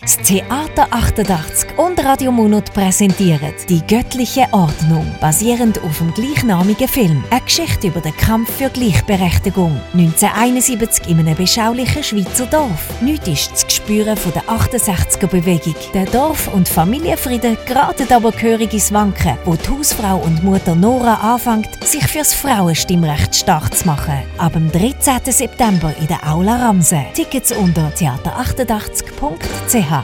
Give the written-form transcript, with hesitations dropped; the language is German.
Das Theater 88 und Radio Monat präsentieren «Die göttliche Ordnung», basierend auf dem gleichnamigen Film. Eine Geschichte über den Kampf für Gleichberechtigung. 1971 in einem beschaulichen Schweizer Dorf. Nichts ist zu spüren von der 68er-Bewegung. Der Dorf- und Familienfrieden geraten aber gehörig ins Wanken, wo die Hausfrau und Mutter Nora anfängt, sich fürs Frauenstimmrecht stark zu machen. Ab dem 13. September in der Aula Ramse. Tickets unter theater88.ch.